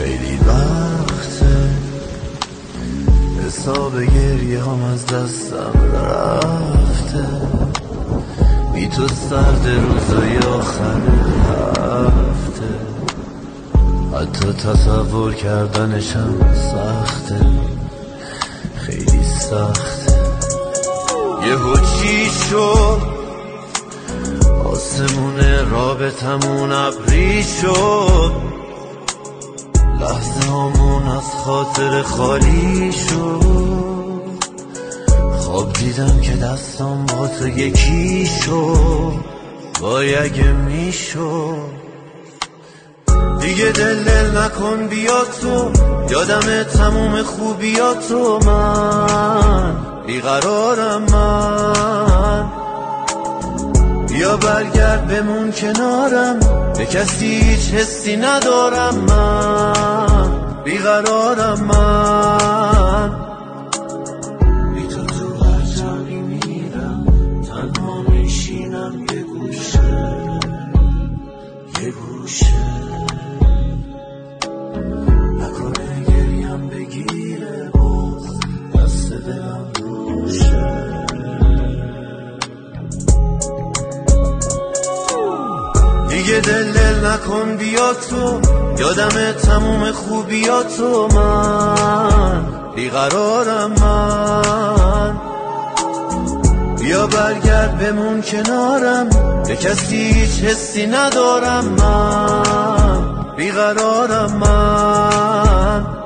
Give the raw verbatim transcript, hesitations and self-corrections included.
خیلی وقته حساب گریه هم از دستم رفته، بی تو سرد روزای آخر هفته، حتی تصور کردنشم سخته، خیلی سخته. یهو چی شد آسمون رابطمون ابری شد، لحظه همون از خاطر خالی شد، خواب دیدم که دستم با تو یکی شد، وای اگه میشد. دیگه دل دل نکن بیا تو، یادم تموم خوبیاتو، من بیقرارم من، بیا برگرد بمون کنارم، به کسی هیچ حسی ندارم، من بیقرارم من، بی تو تو هر جایی میرم تنها میشینم یه گوشه یه گوشه، نکنه گریم بگیره باز دست دلم روشه. دیگه دل دل نکن بیا تو، یادم تموم خوبیاتو، من بیقرارم من، بیا برگرد بمون کنارم، به کسی هیچ حسی ندارم، من بیقرارم من.